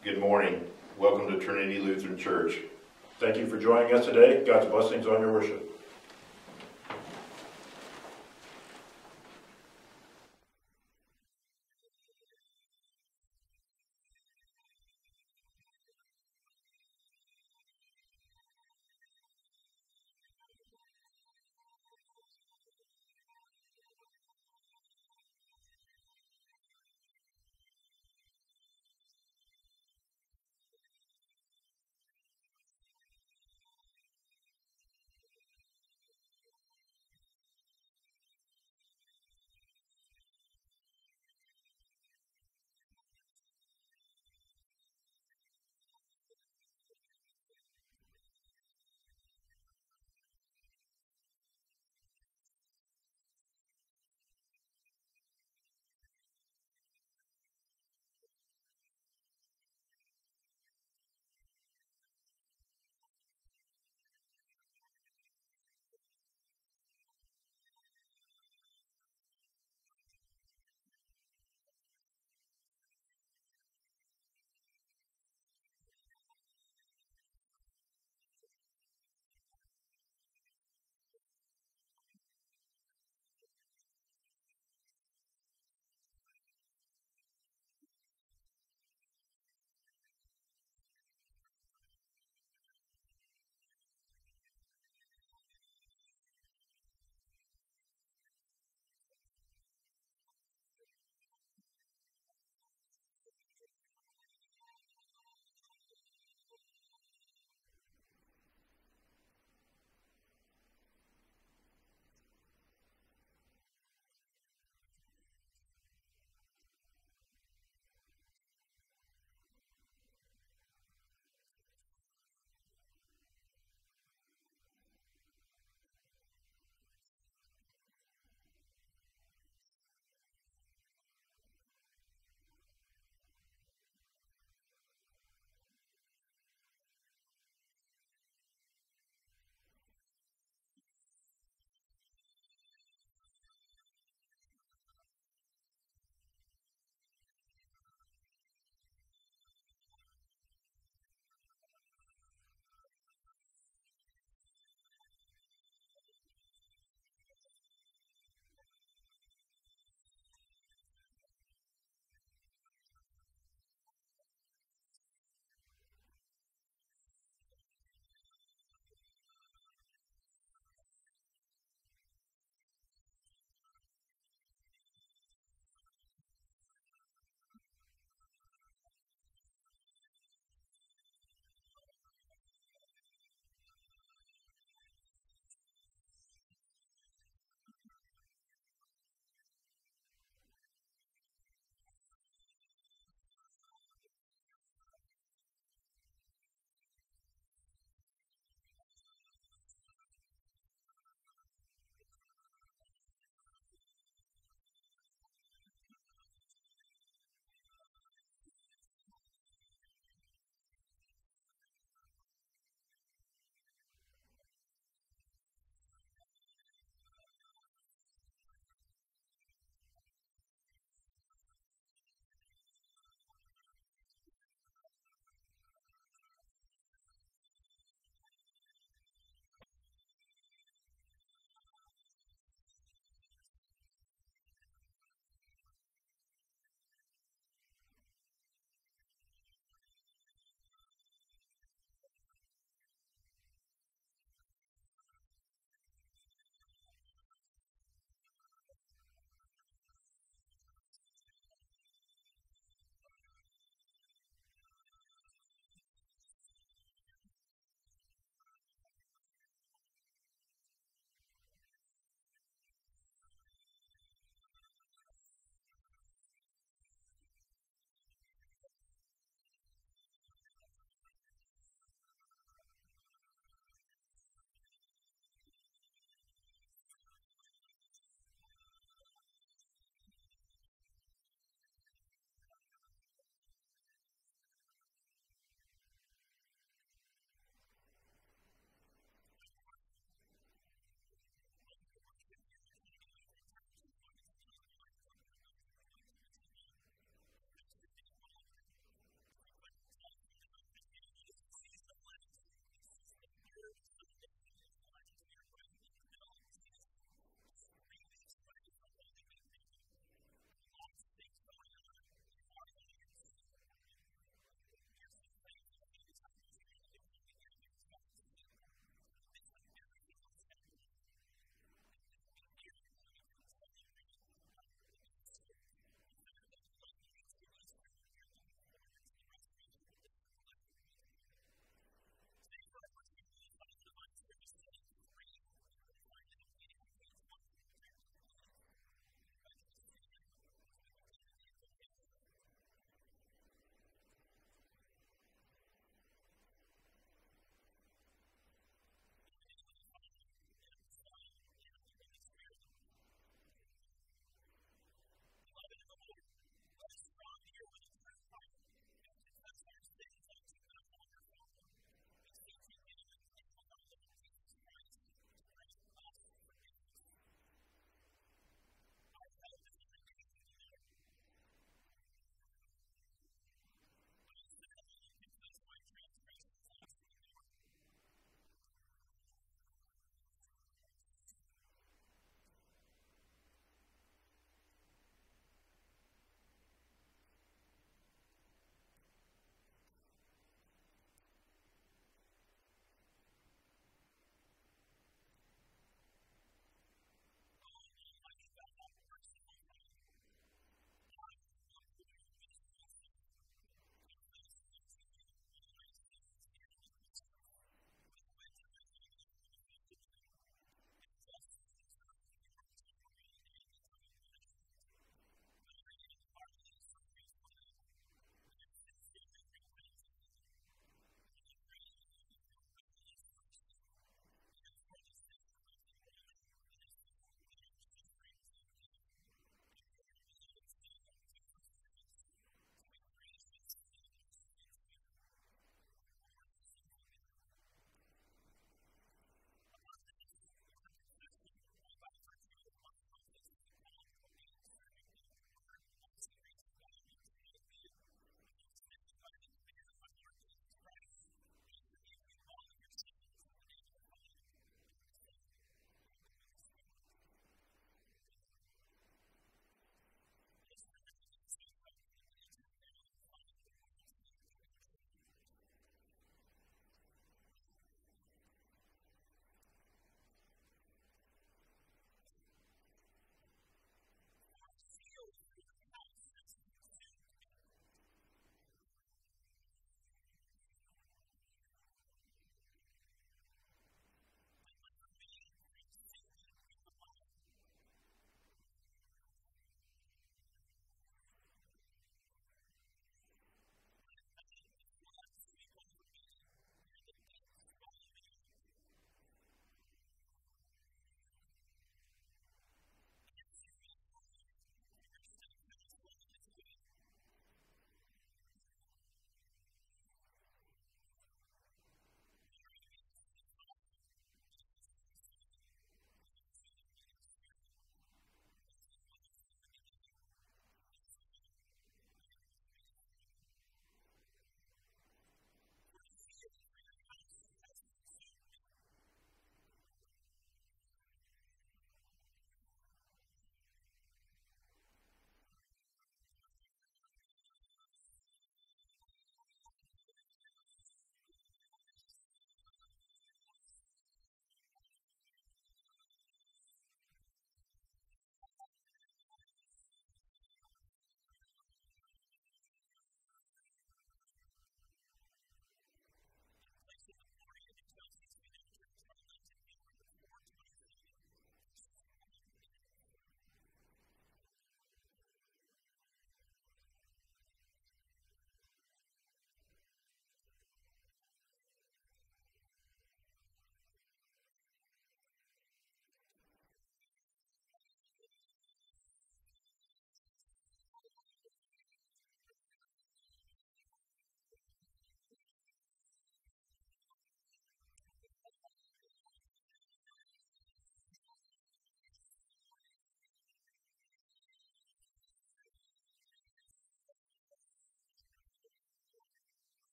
Good morning. Welcome to Trinity Lutheran Church. Thank you for joining us today. God's blessings on your worship.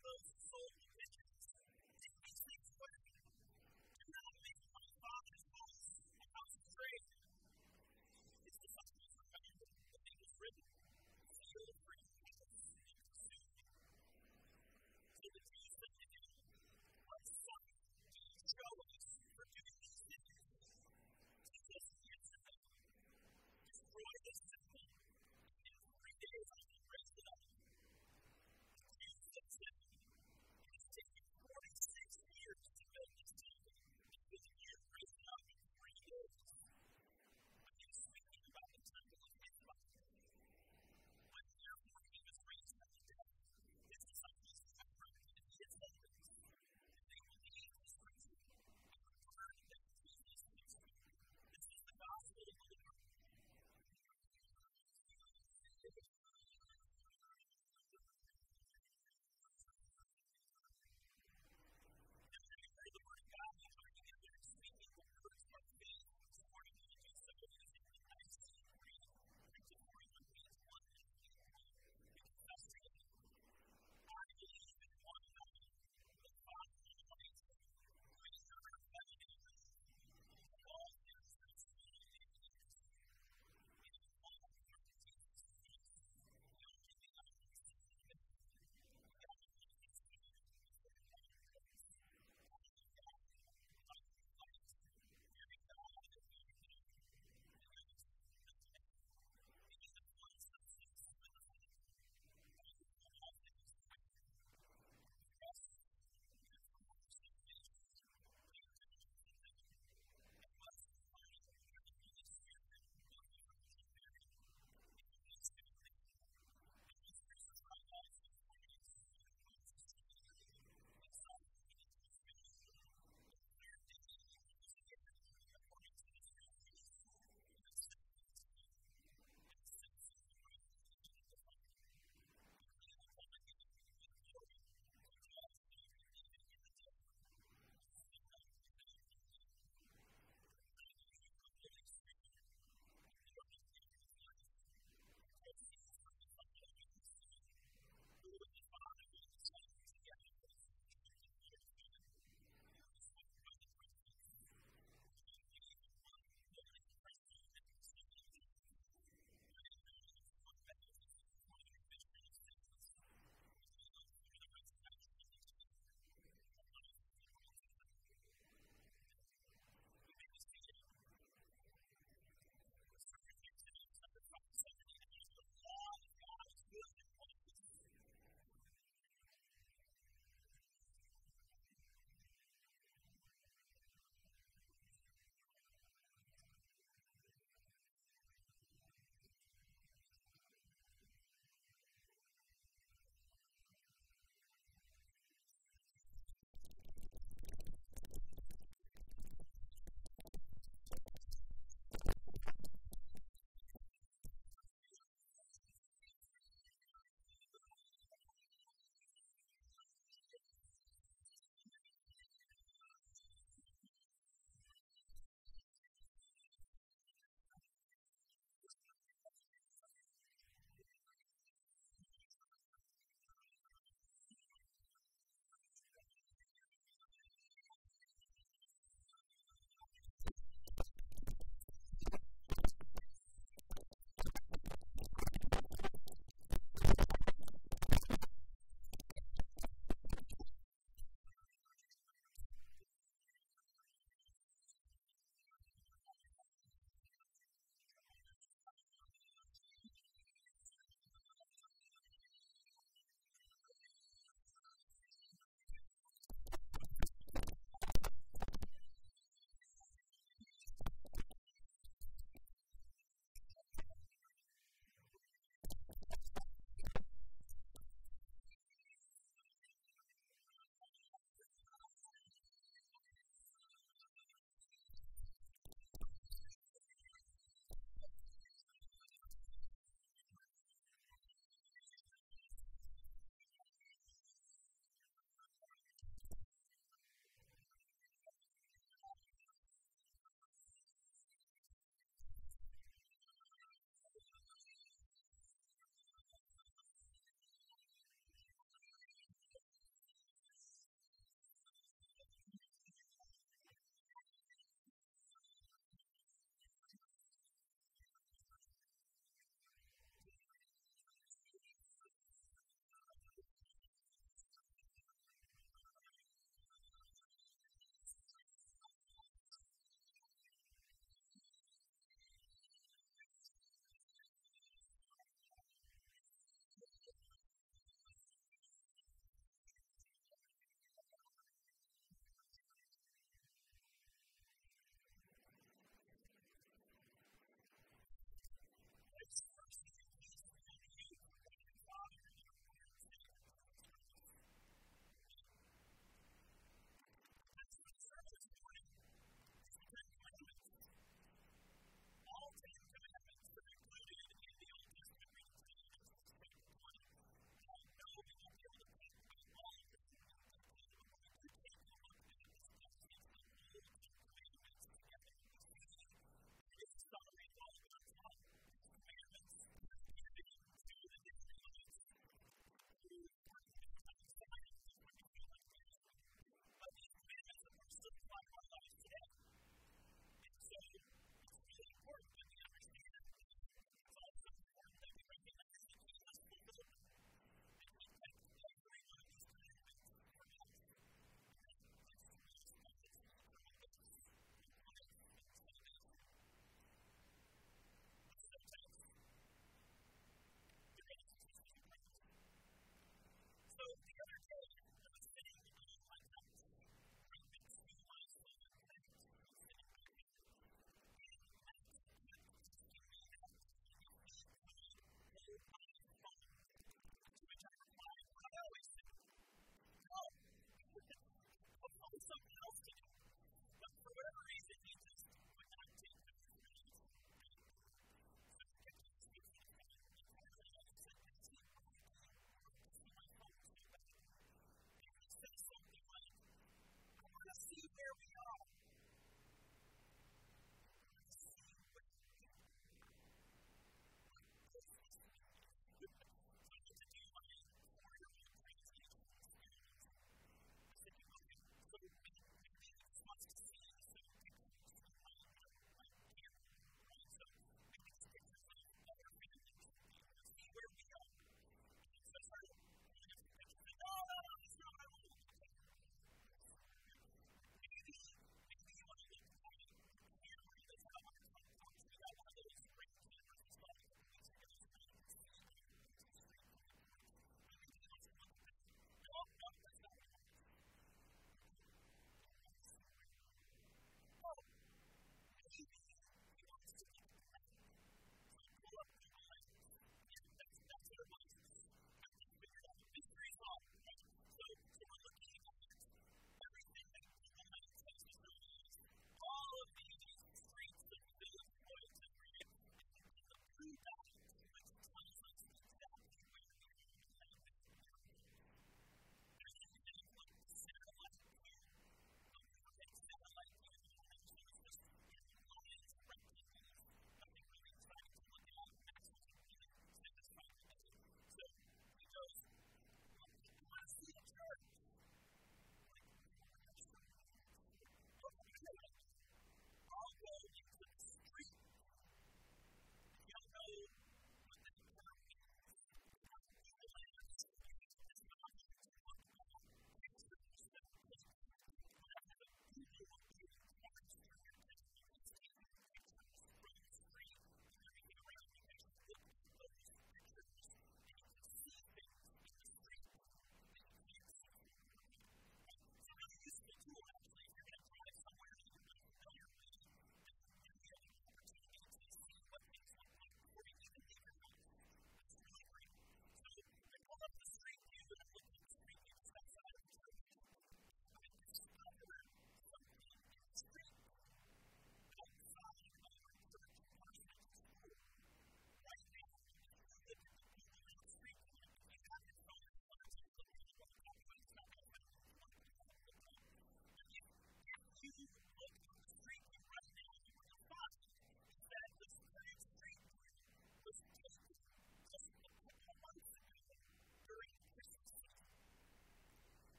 those soul riches. Take these things away. Do not make my Father's house a house of trade. His disciples remembered that it was written, "Zeal for your house may consume me." So the Jews said to him, "What sign do you show us for doing these things?" Jesus answered them, "Destroy this temple, and in 3 days I will raise it up." The Jews then said,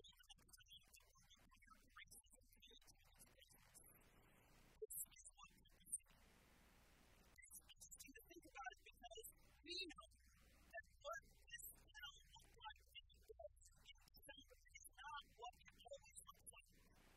We know that what this now looks like in December is not what it always looks like.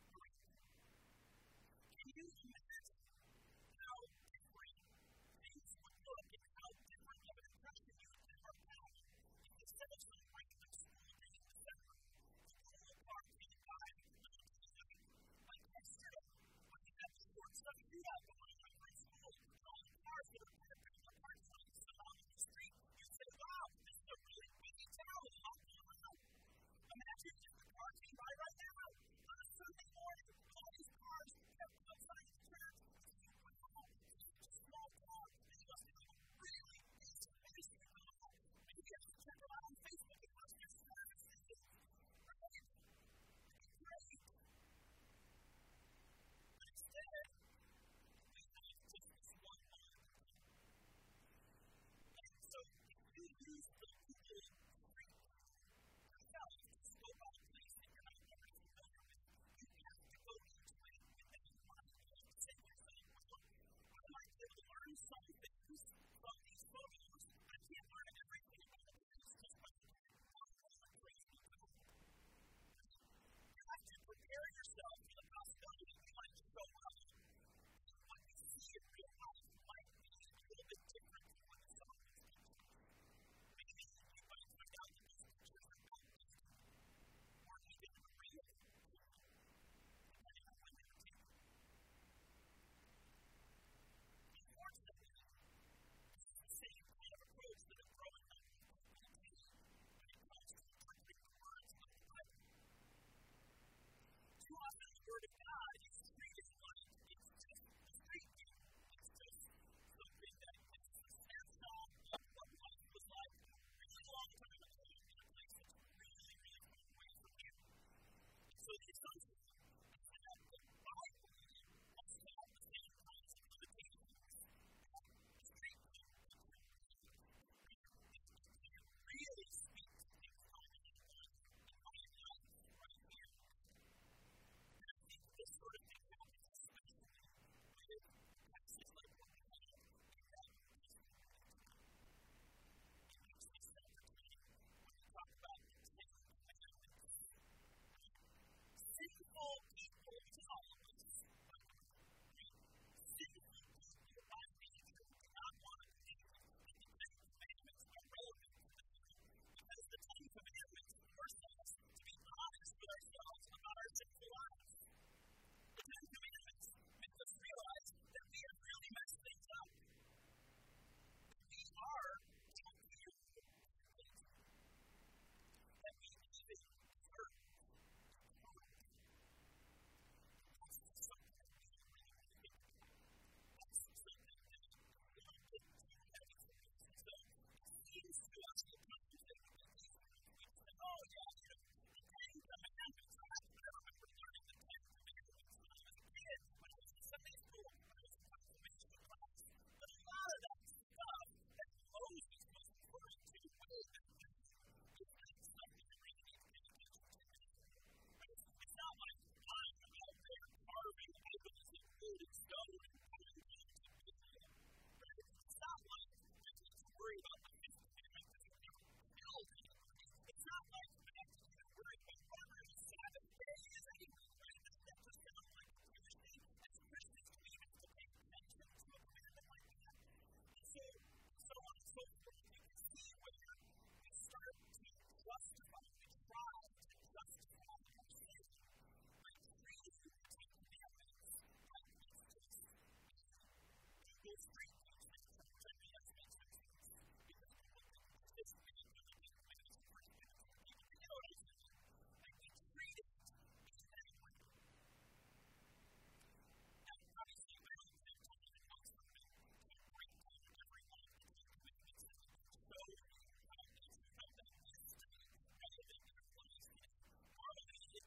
Can you imagine how different things would look and how different of an impression you would have had if instead of some regular school day in December, school parking by like yesterday, when you have the short stuff shootout going on from school, and all the cars that are parked in the parking lot on the street, you'd say, wow, this is a really busy town, a lot going on. Imagine if the car came by right now on a Sunday morning, all these cars kept outside the church, wow, it's such a small town, and you must have a really busy place to go. And you have to check it out on Facebook and watch their services. Right? It's great. But instead, we have just this one moment. And so, if you use the Google Street yourself to scope out a place that you're not very familiar with, you have to go into it with that in mind. You have to say to yourself, well, I might be able to learn some things from these photos. I can't learn everything about the place just by looking at one place to go. You have to prepare yourself for the possibility that you might show up. What you see in real life might be a little bit different from what you saw in these pictures. Maybe you might find out that these pictures are not real, or even real, depending on when they were taken. Unfortunately, this is the same kind of approach that a growing number of people take when it comes to interpreting the words of the Bible. Too often, the Word of God is treated like it's just a street view. It's just something that is a snapshot of what life was like a really long time ago in a place that's really, really far away from here. And so the assumption is that the Bible must have the same kinds of limitations that the street view really speaks to things going on in my life right here. And I think this sort of thing happens especially with passages like what we have in that in Exodus chapter 20, when we talk about the Ten Commandments. Sinful people, which is all of us, sinful people by nature do not want to think that the Ten Commandments are relevant to them. Because the Ten Commandments force us to be honest with ourselves about our sinful lives. The Ten Commandments make us realize that we have really messed things up. That we are guilty of things. That we even deserve. That's something that we should really think about. That's something that we don't get too heavy for us. And so it seems to us at times that we can say, oh yeah, the Ten Commandments. I remember learning the Ten Commandments when I was a kid, when I was in Sunday school, when I was in confirmation class. But a lot of that stuff that Moses was referring to way back then is not something that really needs to pay attention to anymore. It's not like I'm out there carving idols in wood and stone and putting them into Bethlehem. It's not like I need to worry about the Ten Commandments that are never fulfilled anymore. It's not like I have to worry about whether the Sabbath day is anymore. That just sounds like a Jewish thing. As Christians, we have to pay attention to a commandment like that. And so on and so forth, you can see where we start to justify, we try to justify our sin by treating the Ten Commandments like it's just Google Street View pictures and the expectations. Because we look at this video and the Ten Commandments first minutes. You know what I'm saying? Like we treat it in that way. Now, obviously, I don't have time to go through and break down every one of the Ten Commandments and show you how that is to be relevant in our lives. Normally, it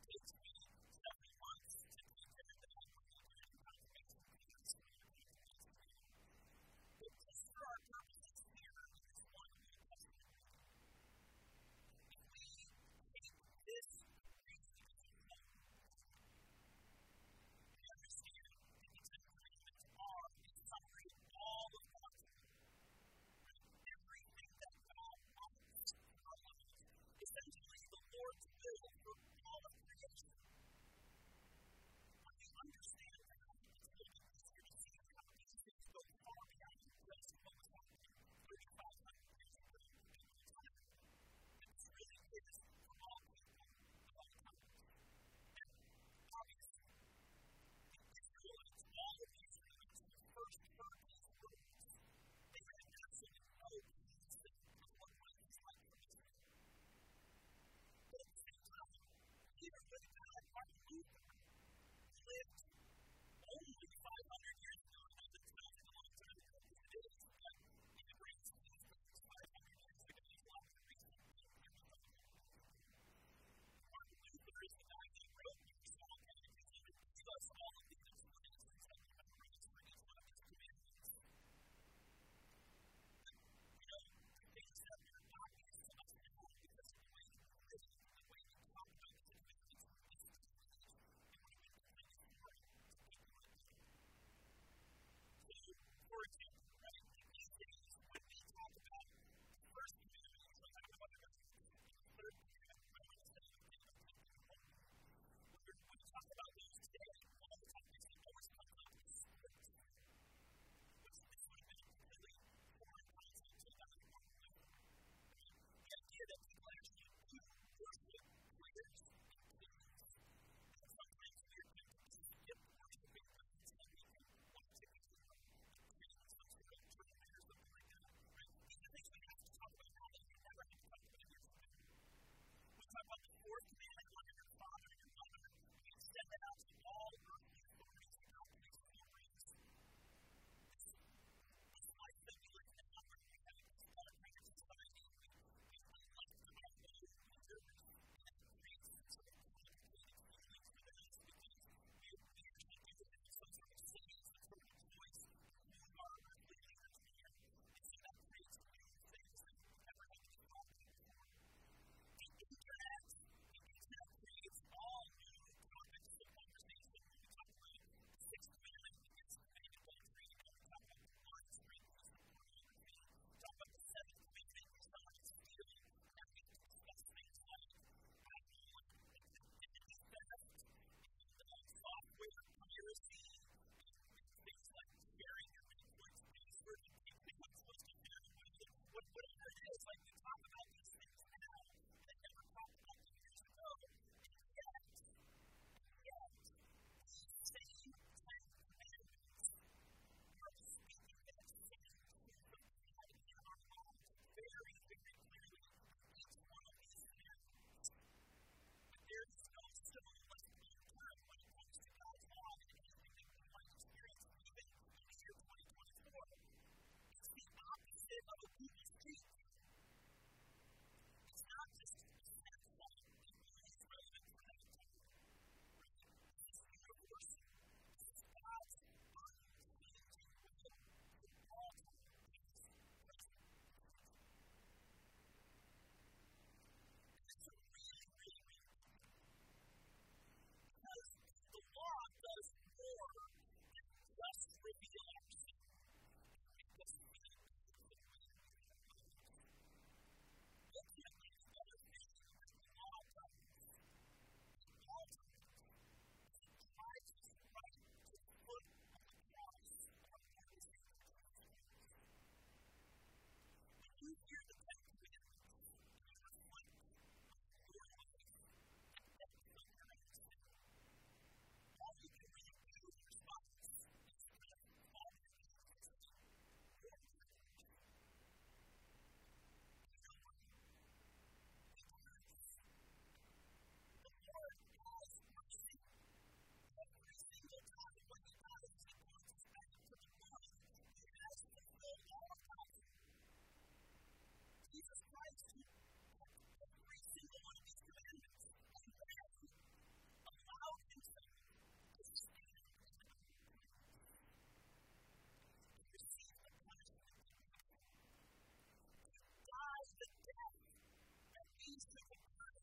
means to convert.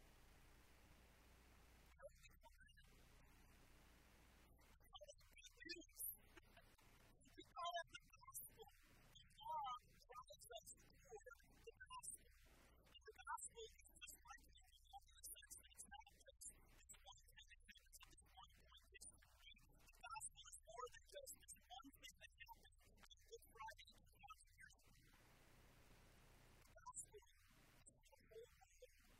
How do we call that? We call it good news. We call it the gospel. God drives us toward the gospel. And the gospel is just like the law in the sense that it's not just this one thing that happens at this one point in history. The gospel is more than just this one thing that happened on Good Friday 2,000 years ago. The gospel is for the whole world.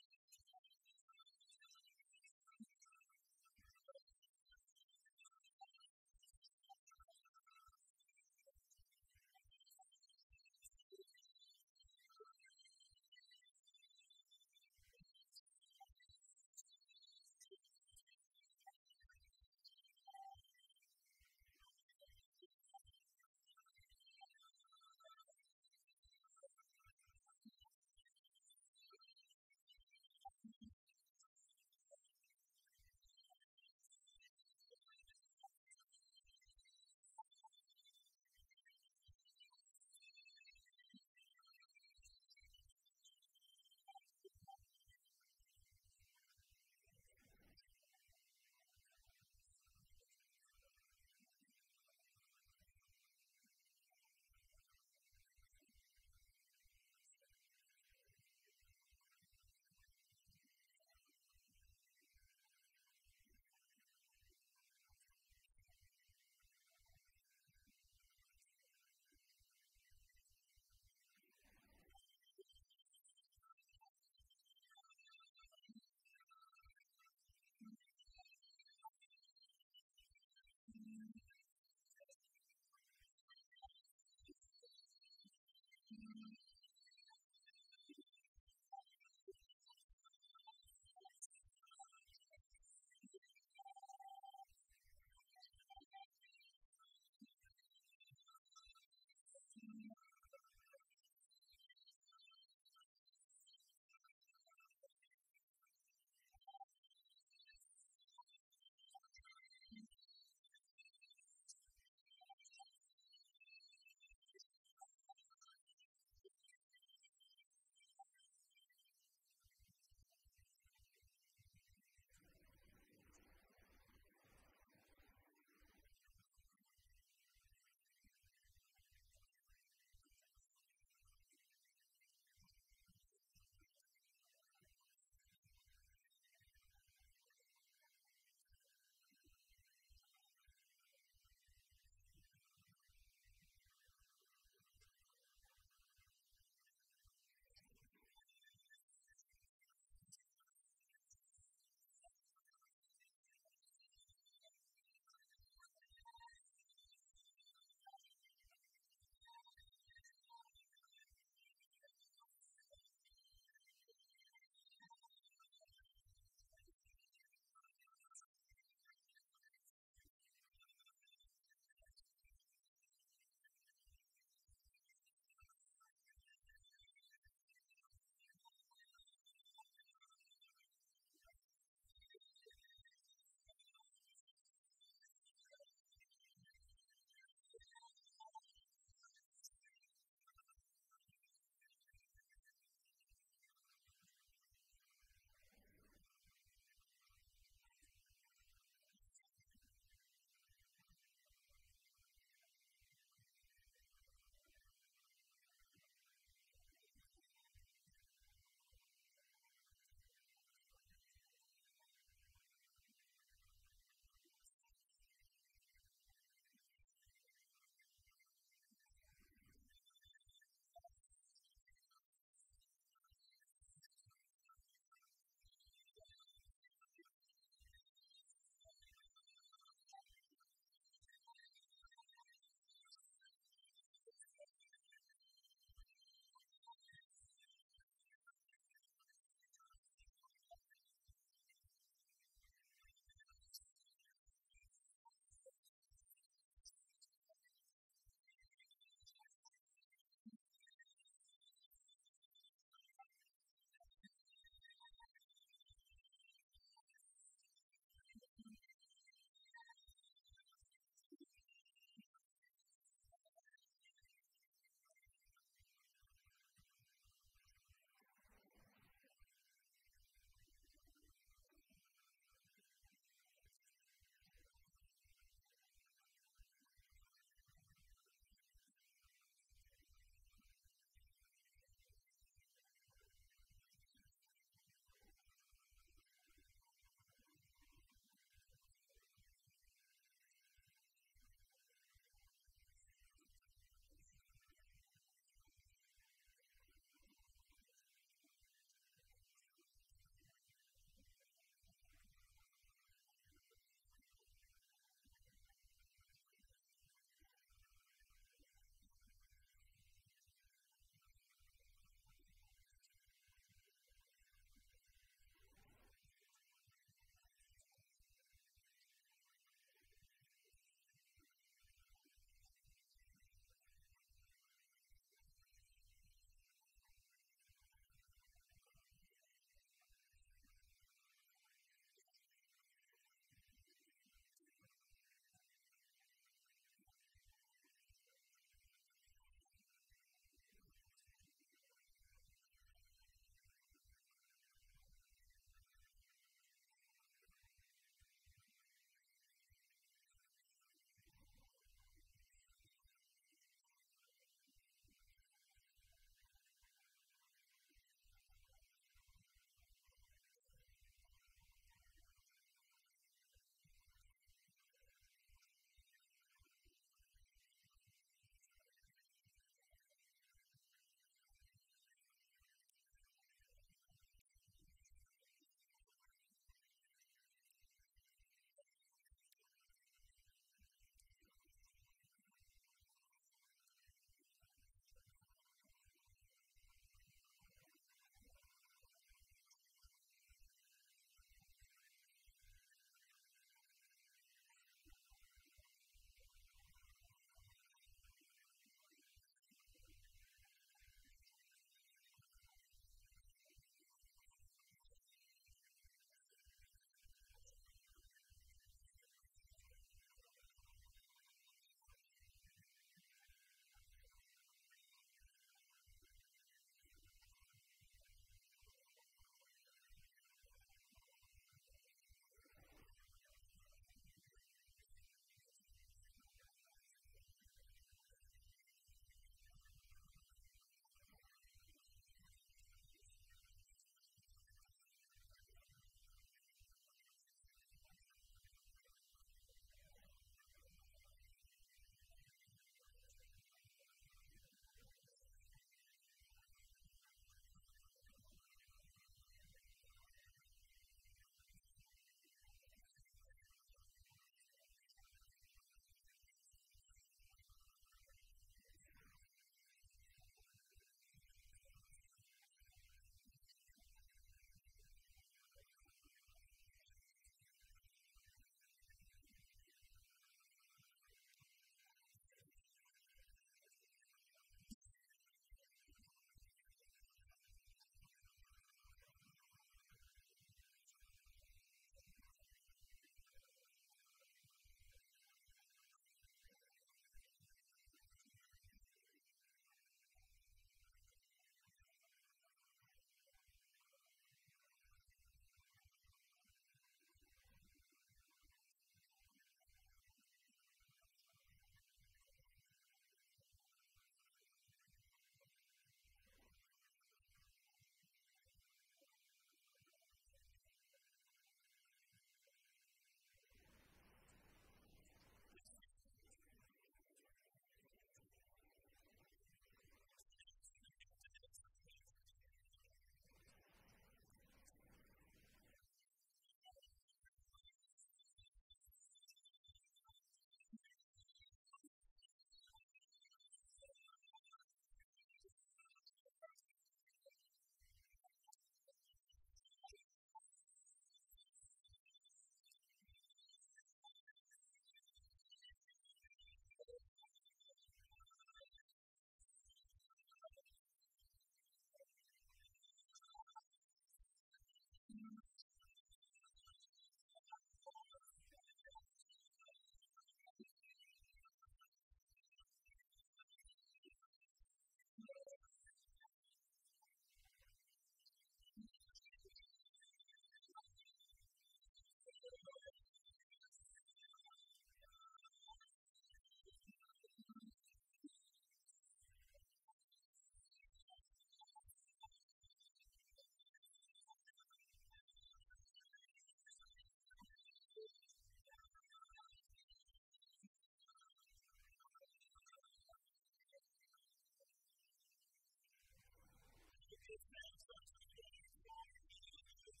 It sounds like a good water is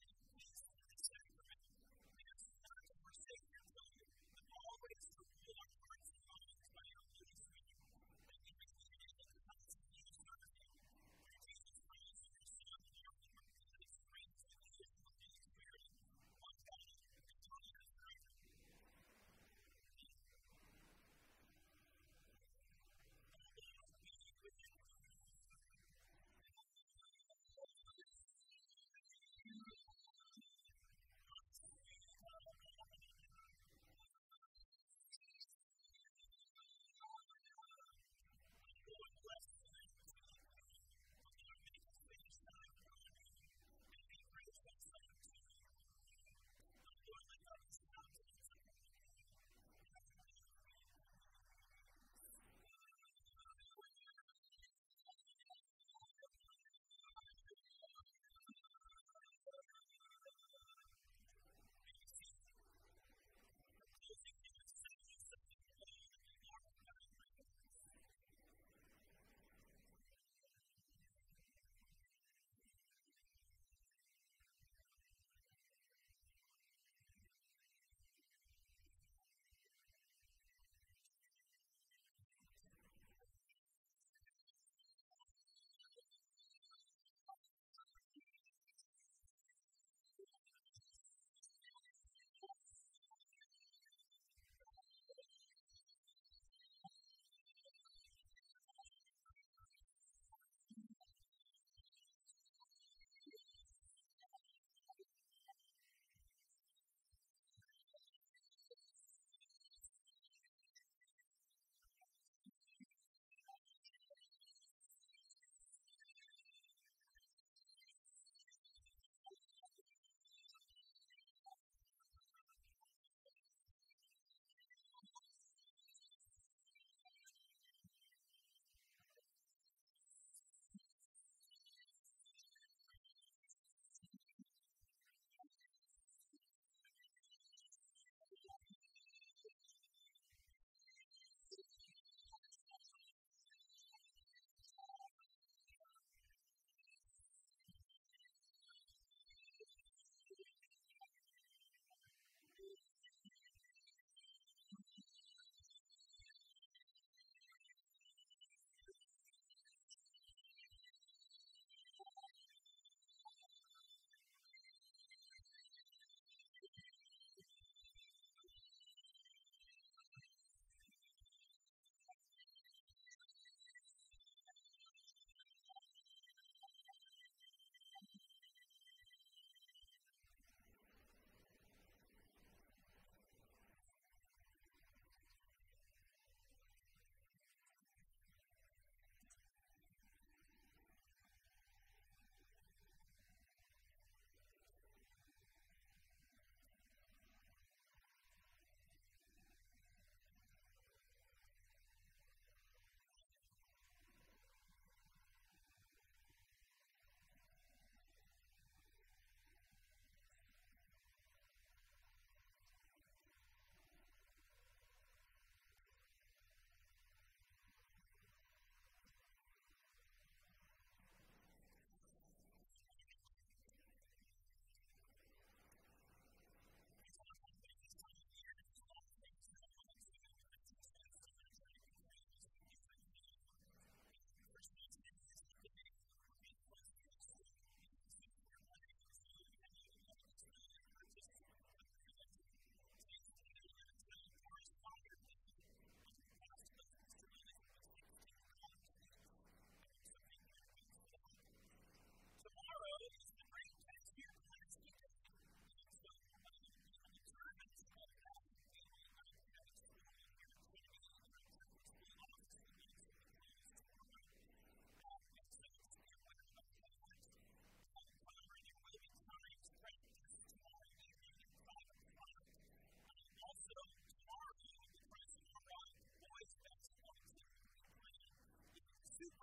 always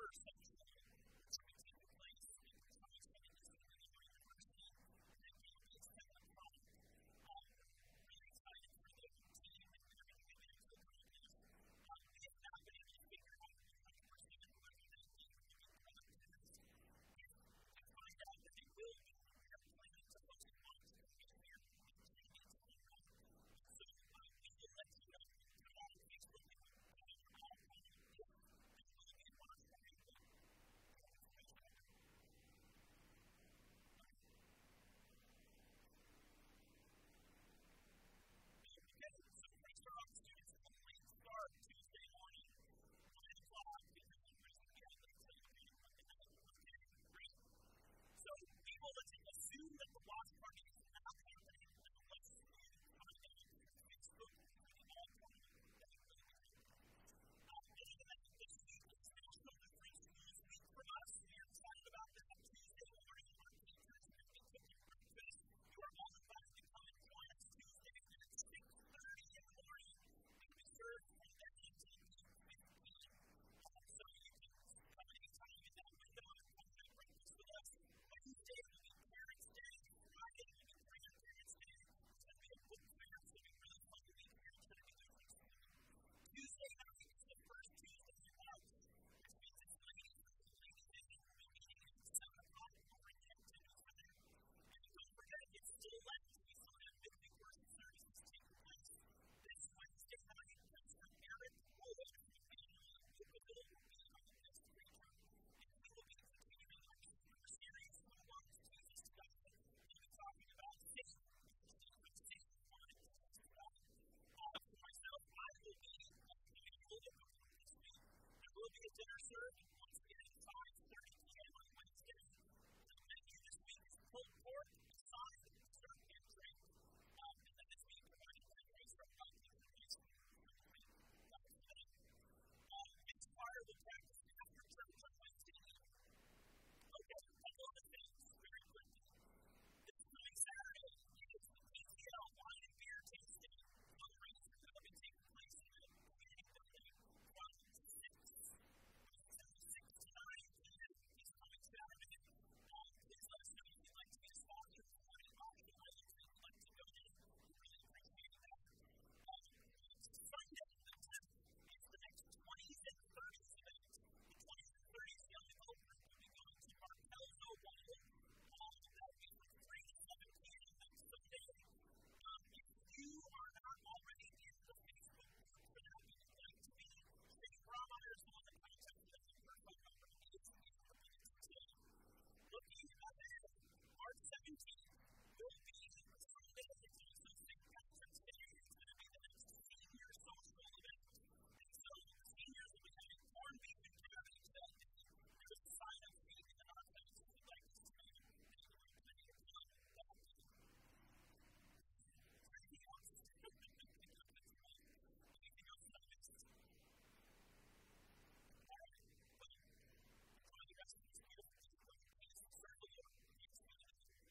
burst of joy that's going to take place in the coming studies in Illinois University that will be 7 o'clock. Really excited for the team and everything they've been able to accomplish. We have not been able to figure out 100% whether that team will be productive. We find out that they will be. We are planning to host a launch that will be here in 10 days tomorrow. So we will let you know. Come on Facebook and students only start Tuesday morning, 9 o'clock, because everybody's going to be out there celebrating Monday night. Okay, great. So we will assume that the watch party is not happening unless you find out through Facebook or the all party that it will be happening. Other than that, this week is National Lutheran Schools Week for us. We are excited about that. Tuesday morning, our teachers are going to be cooking breakfast. You are all invited to come and join us Tuesday at 6:30 in the morning. Served from 10 to 8:15. So you can come anytime in that window and come have breakfast with us. Wednesday will be Parents' Day. Friday will be Grandparents' Day. It's going to be a book fair. It's going to be really fun to be here at Trinity Lutheran School. Tuesday night is the first Tuesday out, which means it's ladies' day. We'll be meeting at 7 o'clock over in Hampton over there. And don't forget, it's still left. We still have midweek worship services taking place this Wednesday night. Pastor Eric Wood from Manuel Louisville will be our guest preacher, and he will be continuing our summer series, Who Wants Jesus to God? We'll be talking about faith, which faith we want to Jesus to God. For myself, I will be doing a little bit more this week. There will be a dinner served once again at 5:30 p.m. on Wednesday. The menu this week is pulled pork, side, dessert, and drink. And that is being provided by Grace from God Lutheran High School. Inspire will practice after church on Wednesday evening. Okay, a couple of things very quickly. This coming Saturday is the PTL Wine and Beer Tasting fundraiser that will be taking place in the community building from 6 to 9 p.m. this coming Saturday. Please let us know if you'd like to be a sponsor for an option item that you'd like to donate. We really appreciate that. Sunday, the 10th, is the next 20s and 30s event. The 20s and 30s young adult group will be going to Martell's Oval. That will be from 3 to 7 p.m. next Sunday. If you are not already in the Facebook group for that, and you'd like to be, Shane Brahma is the one that contacted us with her phone number. He is in the minutes today. Looking ahead, March 17th will be Sunday. It's also St. Patrick's Day. It's going to be the next senior social event. And so the seniors will be having corned beef and cabbage that day. There is a sign-up sheet in our house if you'd like to sign up. And you will have plenty of fun that day. Anything else? Anything else that I missed? All right. Well, enjoy the rest of this beautiful day. Please serve the Lord. Thanks be to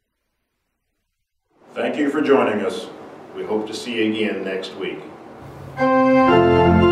God. Thank you for joining us. We hope to see you again next week.